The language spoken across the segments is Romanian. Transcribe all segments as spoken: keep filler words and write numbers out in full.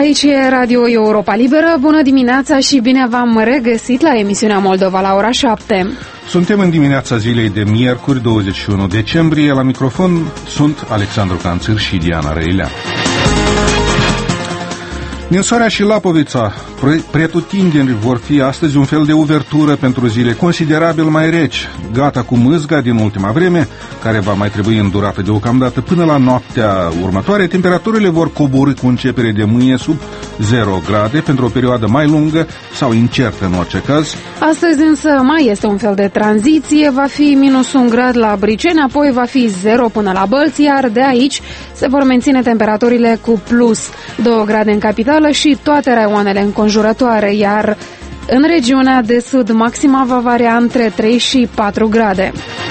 Aici e Radio Europa Liberă. Bună dimineața și bine v-am regăsit la emisiunea Moldova la ora șapte. Suntem în dimineața zilei de miercuri, douăzeci și unu decembrie. La microfon sunt Alexandru Canțir și Diana Răilean. Ninsoarea și Lapovița, pretutindeni, vor fi astăzi un fel de uvertură pentru zile considerabil mai reci, gata cu mâzga din ultima vreme, care va mai trebui îndurată deocamdată până la noaptea următoare. Temperaturile vor coborî cu începere de mâine sub zero grade pentru o perioadă mai lungă sau incertă în orice caz. Astăzi însă mai este un fel de tranziție, va fi minus un grad la Briceni, apoi va fi zero până la Bălți, iar de aici se vor menține temperaturile cu plus două grade în capitală și toate raioanele înconjurătoare, iar în regiunea de sud maxima va varia între trei și patru grade.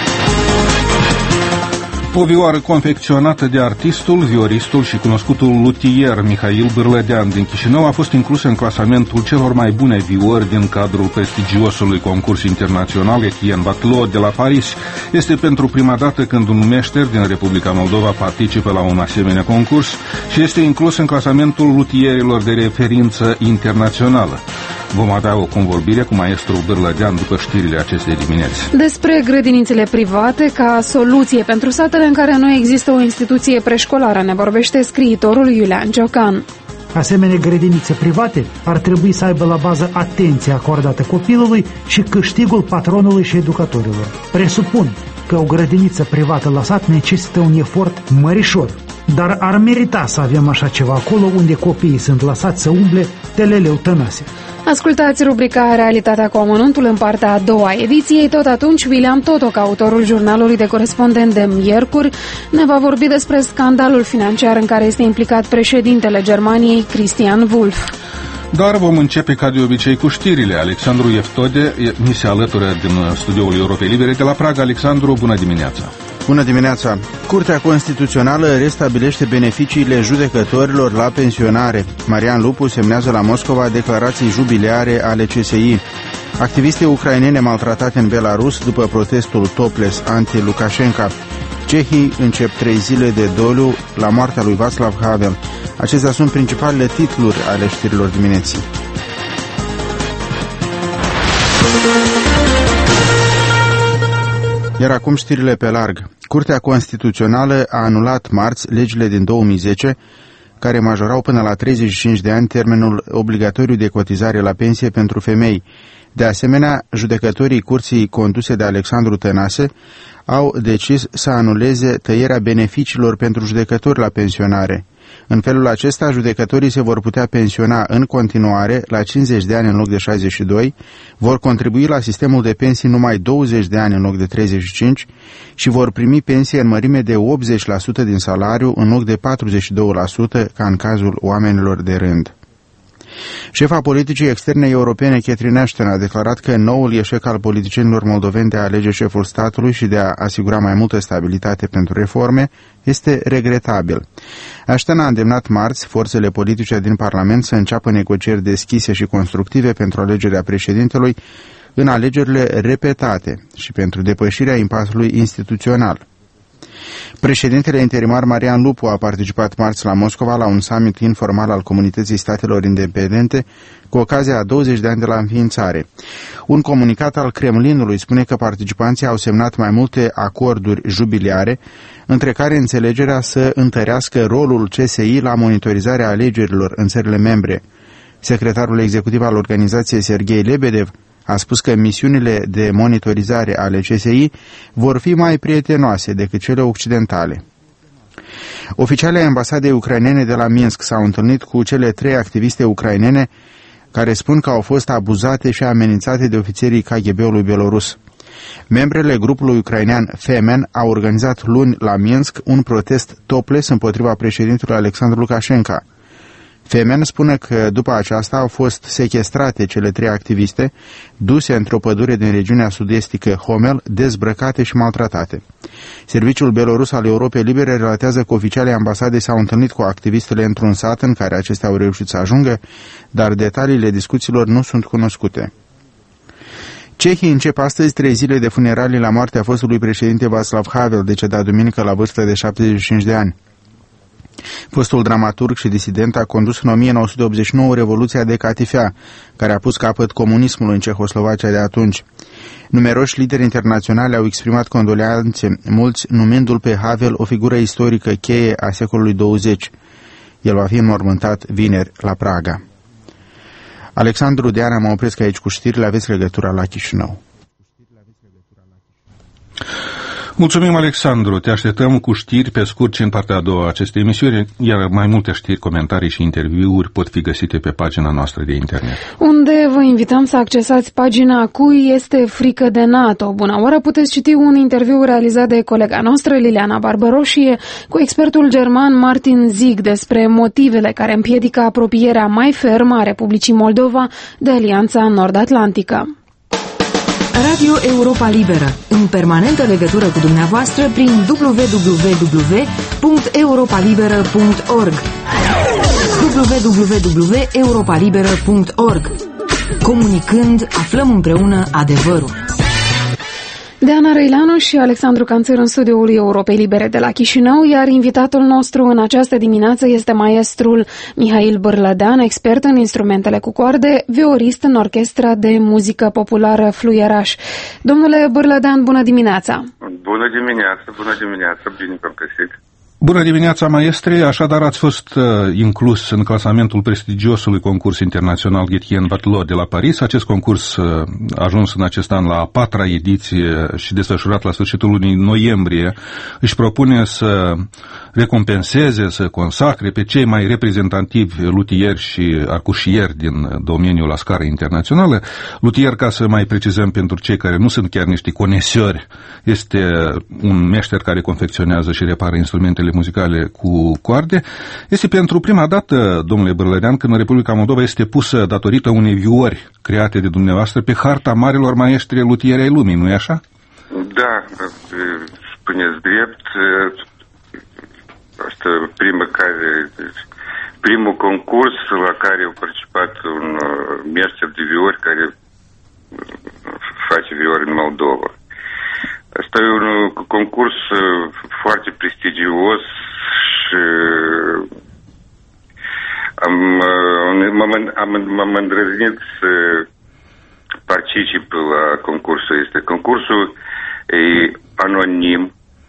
O vioară confecționată de artistul, vioristul și cunoscutul lutier Mihail Bârlădean din Chișinău a fost inclusă în clasamentul celor mai bune viori din cadrul prestigiosului concurs internațional Etienne Bachelot de la Paris. Este pentru prima dată când un meșter din Republica Moldova participă la un asemenea concurs și este inclus în clasamentul lutierilor de referință internațională. Vom avea o convorbire cu maestrul Bârlădean după știrile acestei dimineți. Despre grădinițele private ca soluție pentru satele în care nu există o instituție preșcolară ne vorbește scriitorul Iulian Ciocan. Asemenea grădinițe private ar trebui să aibă la bază atenția acordată copilului și câștigul patronului și educatorilor. Presupun că o grădiniță privată la sat necesită un efort mărișor, dar ar merita să avem așa ceva acolo unde copiii sunt lăsați să umble teleleu tănase. Ascultați rubrica Realitatea cu amănuntul în partea a doua ediției. Tot atunci, William Totoc, autorul jurnalului de corespondent de miercuri, ne va vorbi despre scandalul financiar în care este implicat președintele Germaniei, Christian Wulff. Dar vom începe ca de obicei cu știrile. Alexandru Eftode mi se alătură din studioul Europei Libere de la Praga. Alexandru, bună dimineața! Bună dimineața! Curtea Constituțională restabilește beneficiile judecătorilor la pensionare. Marian Lupu semnează la Moscova declarații jubileare ale C S I. Activiste ucrainene maltratate în Belarus după protestul topless anti-Lukashenko. Cehii încep trei zile de doliu la moartea lui Václav Havel. Acestea sunt principalele titluri ale știrilor dimineții. Iar acum știrile pe larg. Curtea Constituțională a anulat marți legile din două mii zece, care majorau până la treizeci și cinci de ani termenul obligatoriu de cotizare la pensie pentru femei. De asemenea, judecătorii curții conduse de Alexandru Tănase au decis să anuleze tăierea beneficiilor pentru judecători la pensionare. În felul acesta, judecătorii se vor putea pensiona în continuare la cincizeci de ani în loc de șaizeci și doi, vor contribui la sistemul de pensii numai douăzeci de ani în loc de treizeci și cinci și vor primi pensie în mărime de optzeci la sută din salariu în loc de patruzeci și doi la sută ca în cazul oamenilor de rând. Șefa politicii externe europene, Catherine Ashton, a declarat că noul eșec al politicienilor moldoveni de a alege șeful statului și de a asigura mai multă stabilitate pentru reforme este regretabil. Ashton a îndemnat marți forțele politice din Parlament să înceapă negocieri deschise și constructive pentru alegerea președintelui în alegerile repetate și pentru depășirea impasului instituțional. Președintele interimar Marian Lupu a participat marți la Moscova la un summit informal al Comunității Statelor Independente cu ocazia a douăzeci de ani de la înființare. Un comunicat al Kremlinului spune că participanții au semnat mai multe acorduri jubiliare, între care înțelegerea să întărească rolul C S I la monitorizarea alegerilor în țările membre. Secretarul executiv al organizației, Serghei Lebedev, a spus că misiunile de monitorizare ale C S I vor fi mai prietenoase decât cele occidentale. Oficialii ambasadei ucrainene de la Minsk s-au întâlnit cu cele trei activiste ucrainene care spun că au fost abuzate și amenințate de ofițerii K G B-ului belorus. Membrele grupului ucrainean Femen au organizat luni la Minsk un protest topless împotriva președintelui Alexandru Lukashenko. Femen spune că după aceasta au fost sechestrate cele trei activiste, duse într-o pădure din regiunea sud-estică Homel, dezbrăcate și maltratate. Serviciul belorus al Europei Libere relatează că oficialii ambasadei s-au întâlnit cu activistele într-un sat în care acestea au reușit să ajungă, dar detaliile discuțiilor nu sunt cunoscute. Cehii încep astăzi trei zile de funeralii la moartea fostului președinte Václav Havel, decedat duminică la vârstă de șaptezeci și cinci de ani. Fostul dramaturg și disident a condus în o mie nouă sute optzeci și nouă Revoluția de Catifea, care a pus capăt comunismului în Cehoslovacia de atunci. Numeroși lideri internaționali au exprimat condoleanțe, mulți numindu-l pe Havel o figură istorică cheie a secolului douăzeci. El va fi înmormântat vineri la Praga. Alexandru Deana, mă opresc aici cu știrile, aveți legătura la Chișinău. Mulțumim, Alexandru. Te așteptăm cu știri pe scurt și în partea a doua a acestei emisiuni, iar mai multe știri, comentarii și interviuri pot fi găsite pe pagina noastră de internet. Unde vă invităm să accesați pagina Cui este frică de NATO. Bună oară, puteți citi un interviu realizat de colega noastră, Liliana Barbăroșie, cu expertul german Martin Zieg despre motivele care împiedică apropierea mai fermă a Republicii Moldova de Alianța Nord-Atlantică. Radio Europa Liberă, în permanentă legătură cu dumneavoastră prin w w w punct europa liberă punct org w w w punct europa liberă punct org. Comunicând, aflăm împreună adevărul. Deana Răileanu și Alexandru Canțăr în studioul Europei Libere de la Chișinău, iar invitatul nostru în această dimineață este maestrul Mihail Bârlădean, expert în instrumentele cu coarde, violist în orchestra de muzică populară Fluieraș. Domnule Bârlădean, bună dimineața! Bună dimineața, bună dimineața, bine v-am găsit! Bună dimineața, maestre! Așadar, ați fost uh, inclus în clasamentul prestigiosului concurs internațional Etienne Batelot de la Paris. Acest concurs uh, a ajuns în acest an la a patra ediție și desfășurat la sfârșitul lunii noiembrie. Își propune să recompenseze, să consacre pe cei mai reprezentativi lutieri și arcușieri din domeniul la scară internațională. Lutier, ca să mai precizăm pentru cei care nu sunt chiar niște conesori, este un meșter care confecționează și repară instrumentele muzicale cu coarde. Este pentru prima dată, domnule Bârlădean, când Republica Moldova este pusă, datorită unei viori create de dumneavoastră, pe harta marilor maestri lutieri ai lumii, nu-i așa? Da, spuneți drept. Asta prima care, primul concurs la care a participat un meșter de viori care face viori în Moldova. Asta e un concurs foarte prestigios și am, am, m-am îndrăznit să particip la concursul este. Concursul e anonim.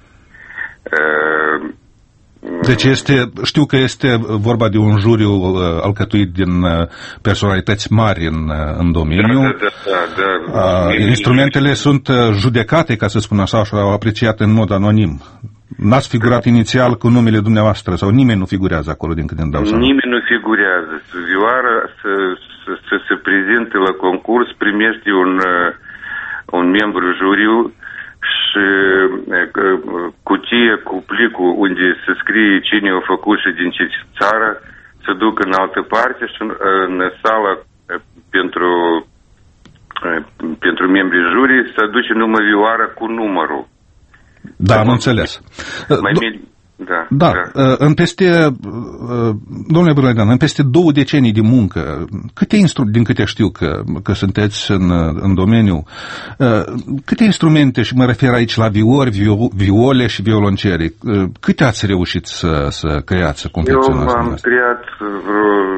Deci este, știu că este vorba de un juriu alcătuit din personalități mari în, în domeniu. Da, da, da, da. Uh, instrumentele sunt judecate, ca să spun așa, și au apreciat în mod anonim. N-ați figurat inițial cu numele dumneavoastră sau nimeni nu figurează acolo din câte îmi dau seama? Nimeni nu figurează. Vioara să, să, să se prezinte la concurs primește un, un membru juriu și cutie cu plicul unde se scrie cine a făcut și din ce țară se duc în altă parte și în sala pentru, pentru membrii jurii se aduce numai vioara cu numărul. Da, am înțeles. Mai bine, da, da, da. În peste, domnule Bârlădean, în peste două decenii de muncă, câte instru- din câte știu că, că sunteți în, în domeniu, câte instrumente, și mă refer aici la viori, viole și violoncere, câte ați reușit să, să creați, să confecționați? Eu am creat vreo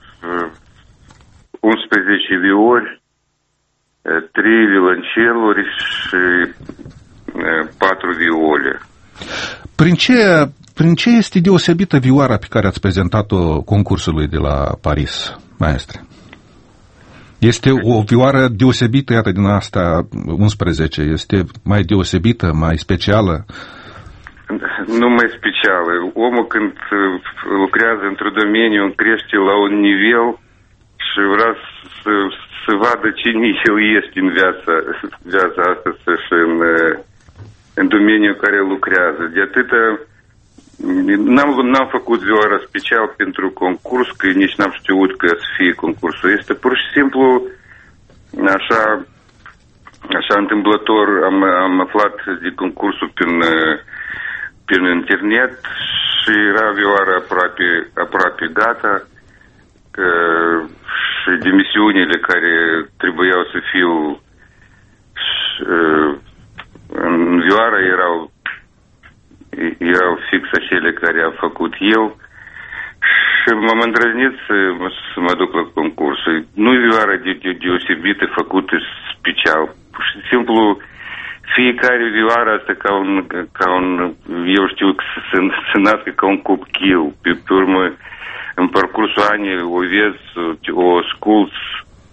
unsprezece viori, trei violonceluri și patru viole. Prin ce, prin ce este deosebită vioara pe care ați prezentat-o concursului de la Paris, maestre? Este o vioară deosebită, iată, din asta unsprezece. Este mai deosebită, mai specială? Nu mai specială. Omul când lucrează într-un domeniu crește la un nivel și vrea să, să vadă cine el este în viața, viața asta și în, în domeniul care lucrează. De atâta n-am, n-am făcut vioara special pentru concurs, că nici n-am știut că să fie concursul. Este pur și simplu așa, așa întâmplător am, am aflat de concursul prin, prin internet și era vioara aproape, aproape gata, că și demisiunile care trebuiau să fiu în vioară erau erau fix acele care am făcut eu și m-am îndrăznit să, să mă duc la concursuri. Nu e vioară de, de, deosebită făcută special. Pur și simplu fiecare vioară asta ca un, ca un eu știu, să, să nască ca un copil. Pe, pe urmă, în parcursul anii o vezi, o asculți.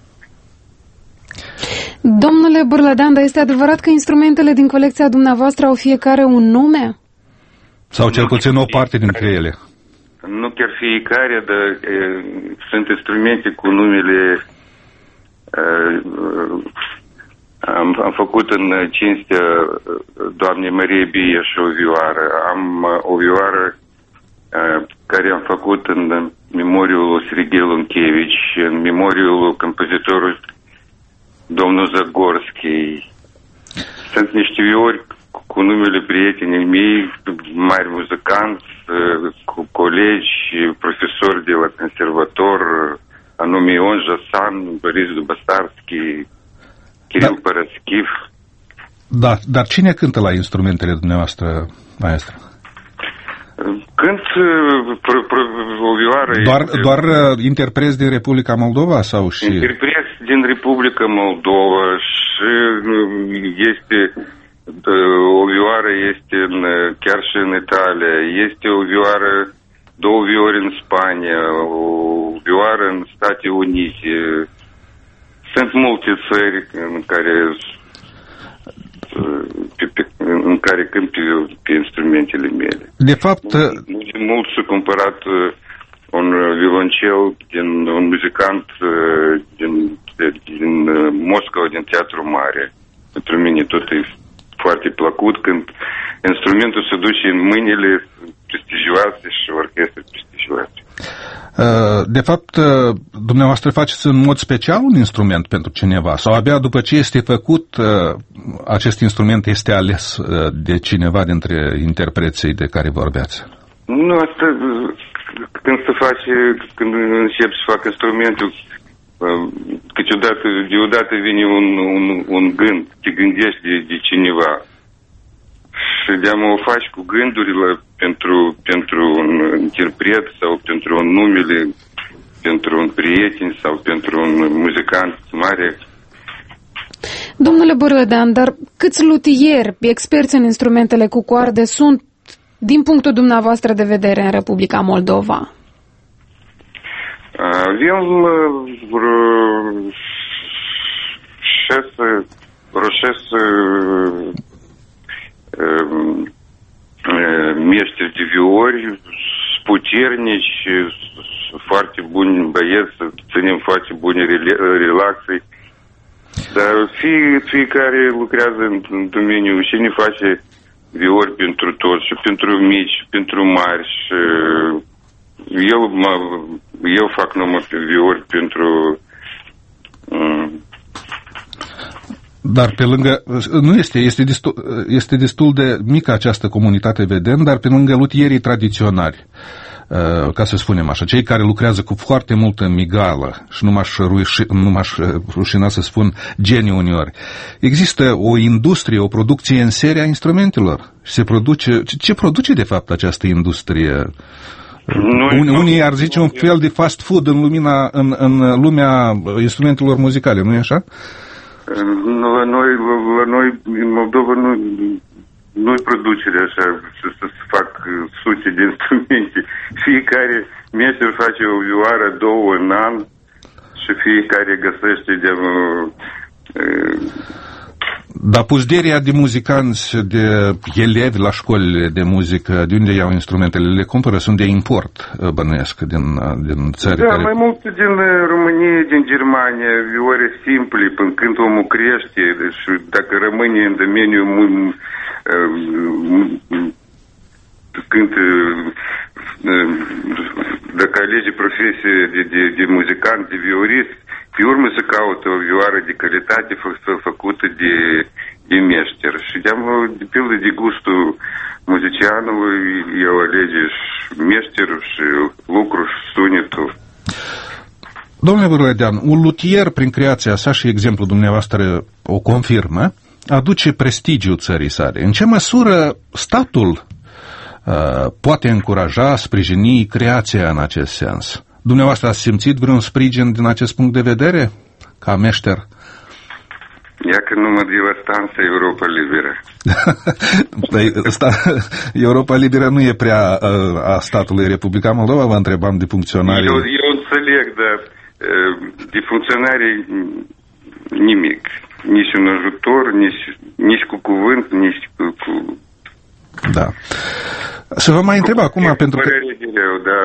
Domnule Bârlădean, dar este adevărat că instrumentele din colecția dumneavoastră au fiecare un nume? Sau cel puțin o parte dintre ele? Nu chiar fiecare, dar e, sunt instrumente cu numele. E, am, am făcut în cinstea doamnei Marie Bieș o vioară. Am o vioară e, care am făcut în memoriul Serghei Lunchevici, în memoriul compozitorului domnul Zagorski. Sunt niște viori cu numele prietenii mei, mari muzicanți, cu colegi, profesori de la conservator, anume Ion Jasan, Boris Dubasarski, Kiril da. Paraschiv. Da, dar cine cântă la instrumentele dumneavoastră, maestru? Cânt pro, pro, o vioară... Doar, este, doar interpreți din Republica Moldova sau și... Interpreți din Republica Moldova și este... O vioară este în, chiar și în Italia, este o vioară, două viori în Spania, o vioară în Statele Unite. Sunt multe țări în care pe, pe, în care cânt pe, pe instrumentele mele. De fapt... Nu de mult s-a cumpărat un violoncel din un muzicant din, din Moscova, din Teatru Mare. Pentru mine tot e foarte plăcut când instrumentul se duce în mâinile prestigioase și orchestre prestigioase. De fapt, dumneavoastră faceți în mod special un instrument pentru cineva sau abia după ce este făcut, acest instrument este ales de cineva dintre interpreții de care vorbeați? Nu, asta când se face, când încep să fac instrumentul, câteodată, deodată vine un, un, un gând, te gândești de, de cineva și de-am o faci cu gândurile pentru, pentru un interpret sau pentru un numele, pentru un prieten sau pentru un muzicant mare. Domnule Bârlădean, dar câți luthieri, experți în instrumentele cu coarde sunt din punctul dumneavoastră de vedere în Republica Moldova? Avem vreo șase, vreo șase meșteri de viori, puternici, foarte buni băieți, ținem foarte bune relații. Dar fie, fiecare lucrează în domeniul și ne face viori pentru toți, și pentru mici, și pentru mari, și eu, mă, eu fac numai pe viori pentru... Um... Dar pe lângă... Nu este, este destul, este destul de mică această comunitate, vedem, dar pe lângă luthierii tradiționali, ca să spunem așa, cei care lucrează cu foarte multă migală și nu m-aș, ruși, nu m-aș rușina să spun genii uneori. Există o industrie, o producție în serie a instrumentelor. Se produce, ce produce de fapt această industrie? Noi, Unii ar zice un fel de fast food în, lumina, în, în lumea instrumentelor muzicale, nu e așa? La noi, la noi în Moldova nu, nu-i producere așa, să, să fac sute de instrumente. Fiecare meșter face o vioară, două în an și fiecare găsește de... Uh, Dar puzderia de muzicanți, de elevi la școlile de muzică, de unde iau instrumentele? Le cumpără? Sunt de import, bănuiesc, din, din țări da, care... mai multe din România, din Germania, viore simple, până când omul crește și dacă rămâne în domeniul când dacă alege profesie de, de, de muzicant, de viorist, pe urmă se caută o vioară de calitate fă, făcută de, de meșter. Și de-am, de pildă de gustul muzicianului, eu alege și meșterul și lucru și sunetul. Domnule Bârlădean, un luthier prin creația sa, și exemplul dumneavoastră o confirmă, aduce prestigiu țării sale. În ce măsură statul poate încuraja, sprijini creația în acest sens. Dumneavoastră ați simțit vreun sprijin din acest punct de vedere, ca meșter? Ia că nu mă diva stanța Europa Liberă. Europa Liberă nu e prea a statului Republica Moldova, vă întrebam de funcționarii. Eu, eu înțeleg, dar de funcționarii nimic. Nici un ajutor, nici, nici cu cuvânt, nici cu... cu... Da. Să vă mai întreb acum, pentru că... Greu, dar...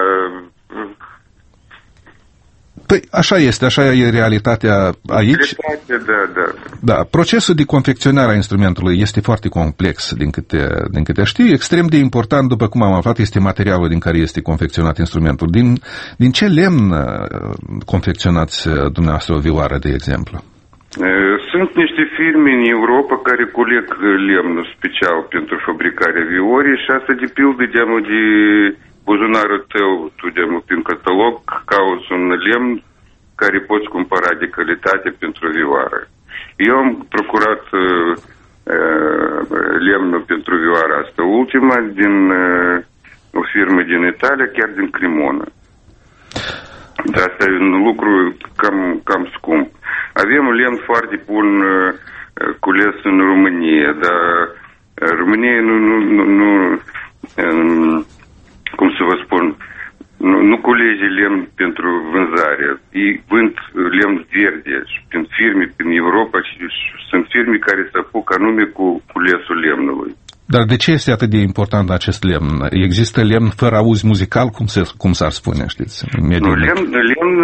Păi, așa este, așa e realitatea aici. Realitatea, da, da. Da, procesul de confecționare a instrumentului este foarte complex, din câte, din câte știu. Extrem de important, după cum am aflat, este materialul din care este confecționat instrumentul. Din, din ce lemn confecționați dumneavoastră o vioară, de exemplu? Sunt niște firme în Europa care culeg lemnul special pentru fabricarea viorii și asta de pildă de buzunarul tău, tu de-am prin catalog, cauți un lemn care poți cumpăra de calitate pentru vioară. Eu am procurat uh, uh, lemnul pentru vioara asta ultima din uh, o firmă din Italia, chiar din Cremona. Dar asta e un lucru cam, cam scump. Avem un lemn foarte bun uh, cules în România, dar România nu, nu, nu, nu um, cum să vă spun, nu, nu culege lemn pentru vânzare. Ei vând lemn verde și prin firme, prin Europa și, și sunt firme care se apucă anume cu culesul lemnului. Dar de ce este atât de important acest lemn? Există lemn fără auz muzical, cum, se, cum s-ar spune, știți? Nu, lemn, lemn,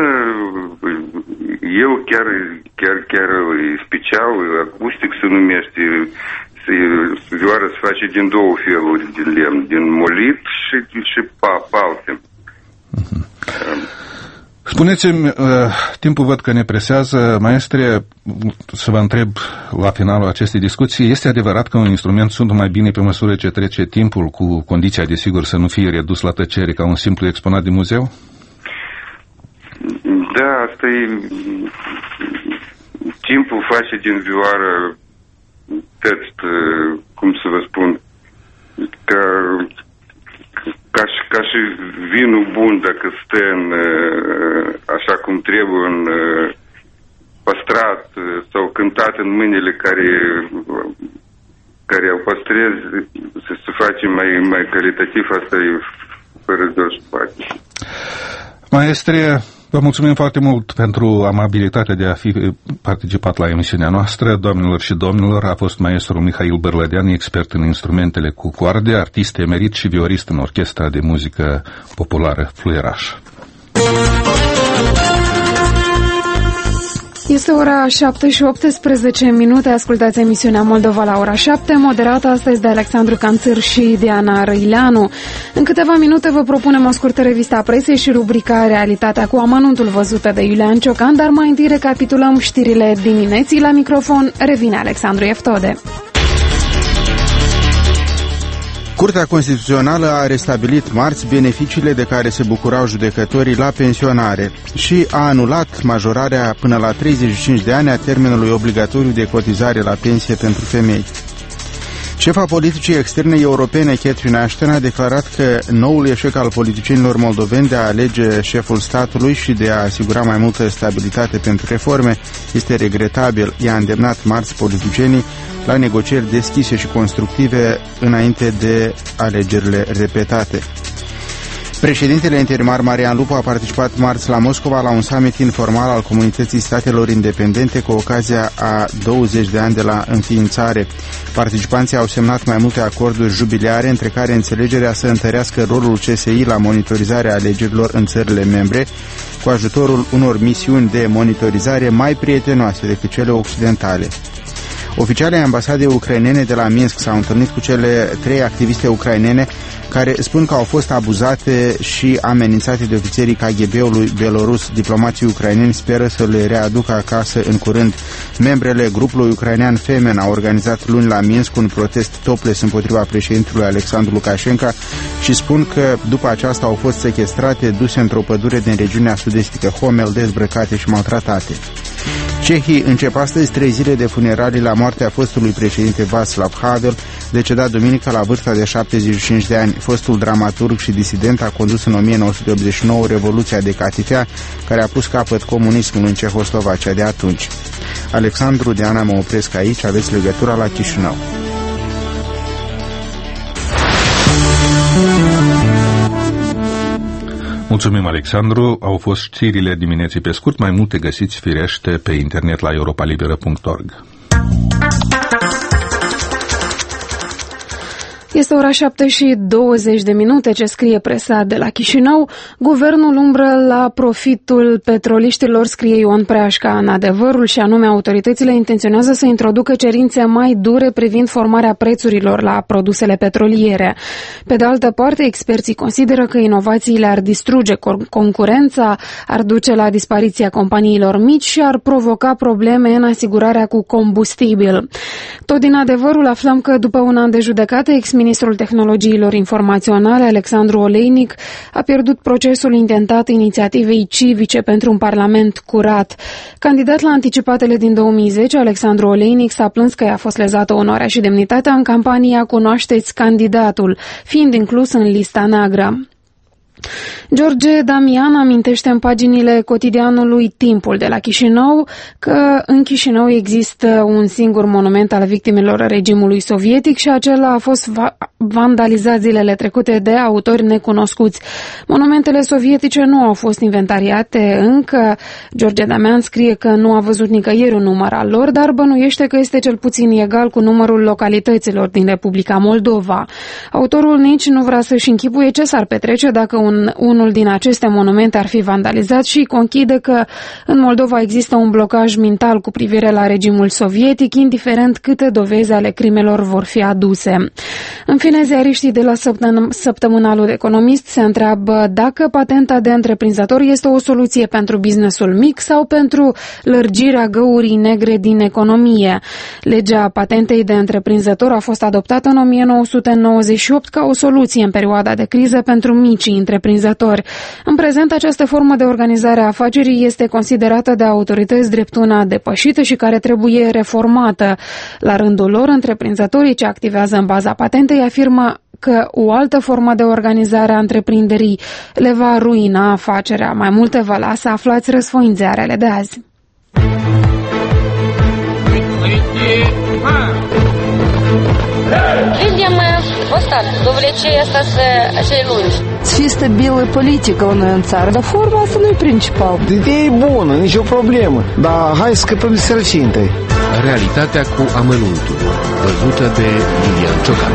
eu chiar, chiar, chiar special, acustic se numește. Vioara se face din două feluri din lemn, din molit și, și palte. Uh-huh. Spuneți-mi, uh, timpul văd că ne presează, maestre, să vă întreb la finalul acestei discuții, este adevărat că un instrument sună mai bine pe măsură ce trece timpul, cu condiția, desigur, să nu fie redus la tăcere ca un simplu exponat de muzeu? Da, asta e... Timpul face din vioară text, cum să vă spun, ca, ca, și, ca și vinul bun, dacă stă în, așa cum trebuie, în păstrat sau cântat în mâinile care, care îl păstrezi, să se face mai, mai calitativ, asta e fără de o spate. Maestre, vă mulțumim foarte mult pentru amabilitatea de a fi participat la emisiunea noastră. Doamnelor și domnilor, a fost maestrul Mihail Bârlădean, expert în instrumentele cu coarde, artist emerit și viorist în Orchestra de Muzică Populară Fluieraș. Este ora șapte și optsprezece minute, ascultați emisiunea Moldova la ora șapte, moderată astăzi de Alexandru Canțâr și Diana Răileanu. În câteva minute vă propunem o scurtă revistă a presei și rubrica Realitatea cu amănuntul văzută de Iulian Ciocan, dar mai întâi recapitulăm știrile dimineții. La microfon revine Alexandru Eftode. Curtea Constituțională a restabilit marți beneficiile de care se bucurau judecătorii la pensionare și a anulat majorarea până la treizeci și cinci de ani a termenului obligatoriu de cotizare la pensie pentru femei. Șefa politicii externe europene, Catherine Ashton, a declarat că noul eșec al politicienilor moldoveni de a alege șeful statului și de a asigura mai multă stabilitate pentru reforme este regretabil. I-a îndemnat marți politicienii la negocieri deschise și constructive înainte de alegerile repetate. Președintele interimar Marian Lupu a participat marți la Moscova la un summit informal al Comunității Statelor Independente cu ocazia a douăzeci de ani de la înființare. Participanții au semnat mai multe acorduri jubiliare, între care înțelegerea să întărească rolul C S I la monitorizarea alegerilor în țările membre, cu ajutorul unor misiuni de monitorizare mai prietenoase decât cele occidentale. Oficialii ambasadei ucrainene de la Minsk s-au întâlnit cu cele trei activiste ucrainene care spun că au fost abuzate și amenințate de ofițerii K G B-ului belorus. Diplomații ucraineni speră să le readucă acasă în curând. Membrele grupului ucrainean Femen au organizat luni la Minsk un protest topless împotriva președintelui Alexandru Lukashenko și spun că după aceasta au fost sechestrate, duse într-o pădure din regiunea sud-estică Homel, dezbrăcate și maltratate. Cehii încep astăzi trei zile de funeralii la moartea fostului președinte Václav Havel, decedat duminică la vârsta de șaptezeci și cinci de ani. Fostul dramaturg și disident a condus în o mie nouă sute optzeci și nouă Revoluția de Catifea, care a pus capăt comunismului în Cehoslovacia de atunci. Alexandru, Diana, mă opresc aici, aveți legătura la Chișinău. Mulțumim, Alexandru. Au fost știrile dimineții pe scurt. Mai multe găsiți firește pe internet la europa liberă punct org. Este ora șapte și douăzeci de minute, ce scrie presa de la Chișinău. Guvernul umbră la profitul petroliștilor, scrie Ion Preașca în Adevărul, și anume autoritățile intenționează să introducă cerințe mai dure privind formarea prețurilor la produsele petroliere. Pe de altă parte, experții consideră că inovațiile ar distruge concurența, ar duce la dispariția companiilor mici și ar provoca probleme în asigurarea cu combustibil. Tot din Adevărul aflăm că după un an de judecată, ex-ministrul tehnologiilor informaționale, Alexandru Oleinic, a pierdut procesul intentat inițiativei civice pentru un parlament curat. Candidat la anticipatele din două mii zece, Alexandru Oleinic s-a plâns că i-a fost lezată onoarea și demnitatea în campania Cunoașteți candidatul, fiind inclus în lista neagră. George Damian amintește în paginile cotidianului Timpul de la Chișinău că în Chișinău există un singur monument al victimelor regimului sovietic și acela a fost va- vandalizat zilele trecute de autori necunoscuți. Monumentele sovietice nu au fost inventariate încă. George Damian scrie că nu a văzut nicăieri un număr al lor, dar bănuiește că este cel puțin egal cu numărul localităților din Republica Moldova. Autorul nici nu vrea să-și închipuie ce s-ar petrece dacă un, unul din aceste monumente ar fi vandalizat și conchide că în Moldova există un blocaj mental cu privire la regimul sovietic, indiferent câte dovezi ale crimelor vor fi aduse. În fine, ziariștii de la Săptămânalul Economist se întreabă dacă patenta de întreprinzător este o soluție pentru businessul mic sau pentru lărgirea găurii negre din economie. Legea patentei de întreprinzător a fost adoptată în o mie nouă sute nouăzeci și opt ca o soluție în perioada de criză pentru micii întreprinzători. În prezent, această formă de organizare a afacerii este considerată de autorități drept una depășită și care trebuie reformată. La rândul lor, întreprinzătorii ce activează în baza patentei afirmă că o altă formă de organizare a întreprinderii le va ruina afacerea. Mai multe vă las să aflați răsfoințele de azi. Видим вот так, довлечение acei lungi. Să fie stabilă politică la noi în țară, dar forma asta nu e principal. Ideea e bună, nicio problemă, dar hai să scăpăm de sărăcie întâi. Realitatea cu amănuntul, văzută de Lilian Ciocan.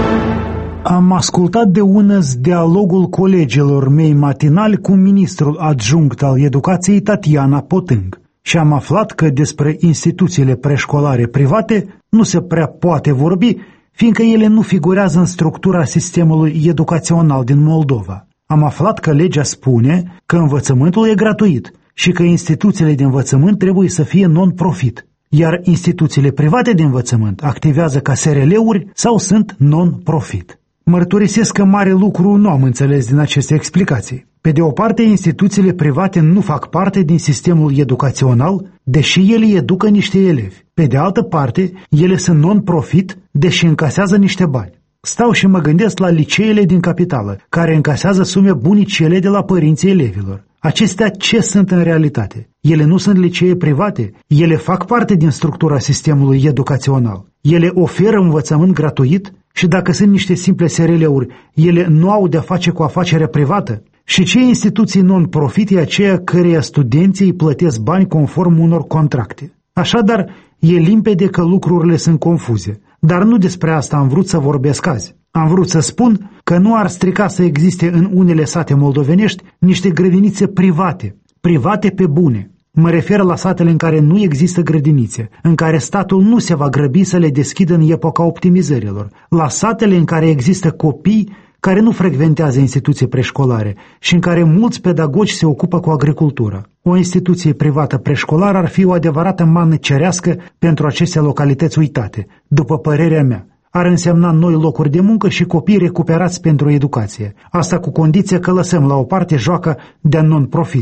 Am ascultat de unăzi dialogul colegilor mei matinali cu ministrul adjunct al educației Tatiana Potâng și am aflat că despre instituțiile preșcolare private nu se prea poate vorbi, fiindcă ele nu figurează în structura sistemului educațional din Moldova. Am aflat că legea spune că învățământul e gratuit și că instituțiile de învățământ trebuie să fie non-profit, iar instituțiile private de învățământ activează ca S R L-uri sau sunt non-profit. Mărturisesc că mare lucru nu am înțeles din aceste explicații. Pe de o parte, instituțiile private nu fac parte din sistemul educațional, deși ele educă niște elevi. Pe de altă parte, ele sunt non-profit, deși încasează niște bani. Stau și mă gândesc la liceele din capitală, care încasează sume bunicele de la părinții elevilor. Acestea ce sunt în realitate? Ele nu sunt licee private, ele fac parte din structura sistemului educațional. Ele oferă învățământ gratuit și dacă sunt niște simple S R L-uri, ele nu au de-a face cu afacerea privată. Și ce instituții non-profit e aceea căreia studenții îi plătesc bani conform unor contracte. Așadar, e limpede că lucrurile sunt confuze, dar nu despre asta am vrut să vorbesc azi. Am vrut să spun că nu ar strica să existe în unele sate moldovenești niște grădinițe private, private pe bune. Mă refer la satele în care nu există grădinițe, în care statul nu se va grăbi să le deschidă în epoca optimizărilor, la satele în care există copii care nu frecventează instituții preșcolare și în care mulți pedagogi se ocupă cu agricultura. O instituție privată preșcolară ar fi o adevărată mană cerească pentru aceste localități uitate, după părerea mea. Ar însemna noi locuri de muncă și copii recuperați pentru educație. Asta cu condiția că lăsăm la o parte joaca de non-profitul.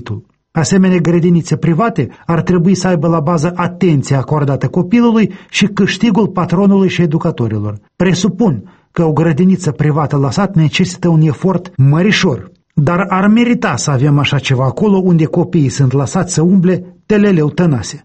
Asemenea, grădinițe private ar trebui să aibă la bază atenția acordată copilului și câștigul patronului și educatorilor. Presupun că o grădiniță privată la sat necesită un efort mărișor, dar ar merita să avem așa ceva acolo unde copiii sunt lăsați să umble teleleu tănase.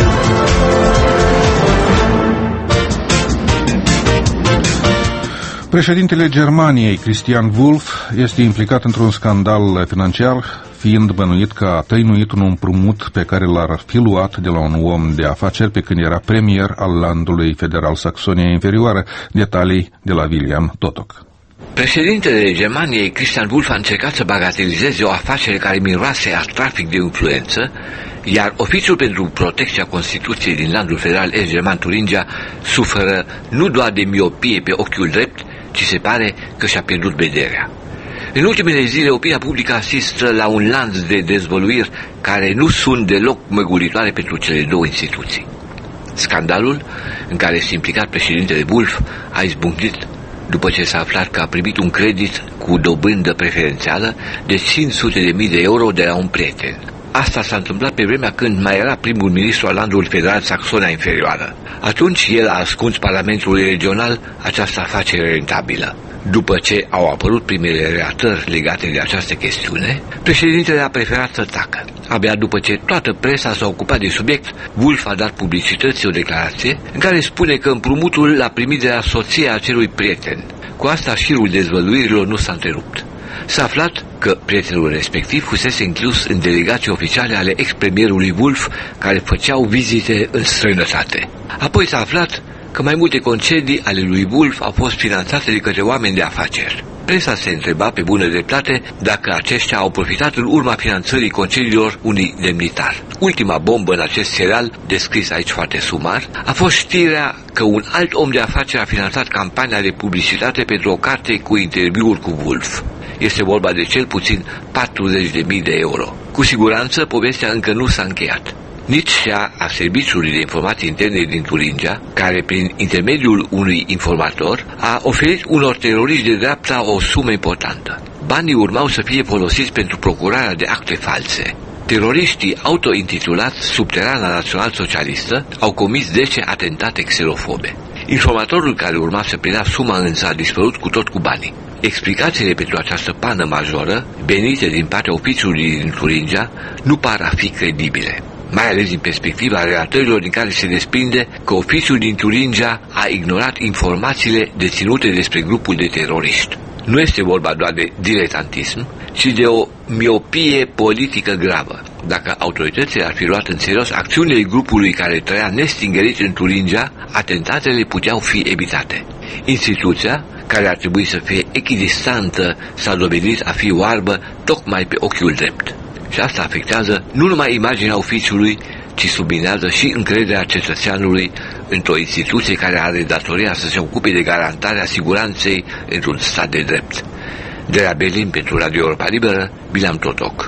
Președintele Germaniei, Christian Wulff, este implicat într-un scandal financiar, fiind bănuit că a tăinuit un împrumut pe care l-ar fi luat de la un om de afaceri pe când era premier al landului federal Saxonia Inferioară. Detalii de la William Totok. Președintele Germaniei, Christian Wulff, a încercat să bagatelizeze o afacere care miroase a trafic de influență, iar Oficiul pentru Protecția Constituției din landul federal est-german Turingia suferă nu doar de miopie pe ochiul drept, ci se pare că și-a pierdut vederea. În ultimele zile, opinia publică asistă la un lanț de dezvăluiri care nu sunt deloc măguritoare pentru cele două instituții. Scandalul în care s-a implicat președintele Wulff a izbucnit după ce s-a aflat că a primit un credit cu dobândă preferențială de cinci sute de mii de euro de la un prieten. Asta s-a întâmplat pe vremea când mai era primul ministru al landului federal Saxonia Inferioară. Atunci el a ascuns Parlamentului Regional această afacere rentabilă. După ce au apărut primele relatări legate de această chestiune, președintele a preferat să tacă. Abia după ce toată presa s-a ocupat de subiect, Wulff a dat publicității o declarație în care spune că împrumutul l-a primit de la soția acelui prieten. Cu asta șirul dezvăluirilor nu s-a întrerupt. S-a aflat că prietenul respectiv fusese inclus în delegații oficiale ale ex-premierului Wulff care făceau vizite în străinătate. Apoi s-a aflat că mai multe concedii ale lui Wulff au fost finanțate de către oameni de afaceri. Presa se întreba pe bună dreptate dacă aceștia au profitat în urma finanțării concediilor unui demnitar. Ultima bombă în acest serial, descris aici foarte sumar, a fost știrea că un alt om de afaceri a finanțat campania de publicitate pentru o carte cu interviuri cu Wulff. Este vorba de cel puțin patruzeci de mii de euro. Cu siguranță, povestea încă nu s-a încheiat. Nici cea a Serviciului de Informații Interne din Turingia, care prin intermediul unui informator a oferit unor teroriști de dreapta o sumă importantă. Banii urmau să fie folosiți pentru procurarea de acte false. Teroriștii autointitulați Subterana Național Socialistă au comis zece atentate xenofobe. Informatorul care urma să predea suma însă a dispărut cu tot cu banii. Explicațiile pentru această pană majoră, venite din partea oficiului din Turingia, nu par a fi credibile, mai ales din perspectiva relatărilor din care se desprinde că oficiul din Turingia a ignorat informațiile deținute despre grupul de teroriști. Nu este vorba doar de diletantism, ci de o miopie politică gravă. Dacă autoritățile ar fi luat în serios acțiunile grupului care trăia nestingerit în Turingia, atentatele puteau fi evitate. Instituția, care ar trebui să fie echidistantă, s-a dovedit a fi oarbă tocmai pe ochiul drept. Și asta afectează nu numai imaginea oficiului, ci subminează și încrederea cetățeanului într-o instituție care are datoria să se ocupe de garantarea siguranței într-un stat de drept. De la Berlin pentru Radio Europa Liberă, William Totok.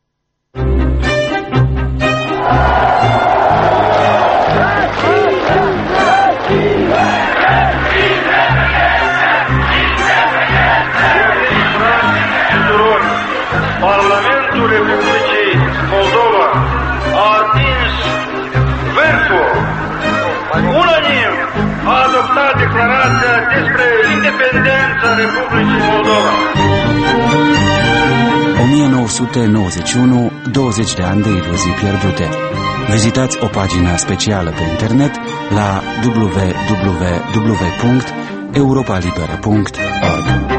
Parlamentul Republicii Moldova a atins vârful. Unanim a adoptat declarația despre independența Republicii Moldova. o mie nouă sute nouăzeci și unu, douăzeci de ani de iluzii pierdute. Vizitați o pagină specială pe internet la w w w punct europa liberă punct org.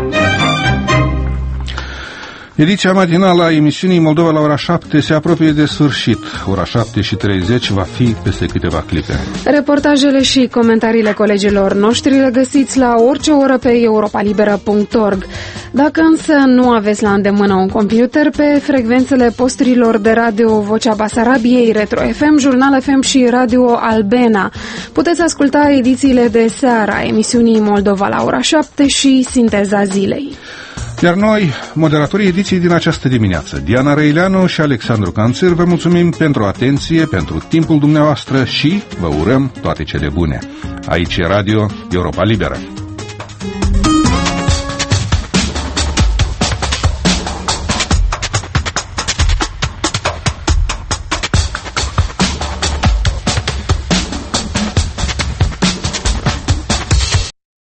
Ediția matinală a emisiunii Moldova la ora șapte se apropie de sfârșit. Ora șapte și treizeci va fi peste câteva clipe. Reportajele și comentariile colegilor noștri le găsiți la orice oră pe europa liberă punct org. Dacă însă nu aveți la îndemână un computer, pe frecvențele posturilor de radio Vocea Basarabiei, Retro F M, Jurnal F M și Radio Albena, puteți asculta edițiile de seară a emisiunii Moldova la ora șapte și Sinteza Zilei. Iar noi, moderatorii ediției din această dimineață, Diana Răileanu și Alexandru Canțir, vă mulțumim pentru atenție, pentru timpul dumneavoastră și vă urăm toate cele bune. Aici e Radio Europa Liberă.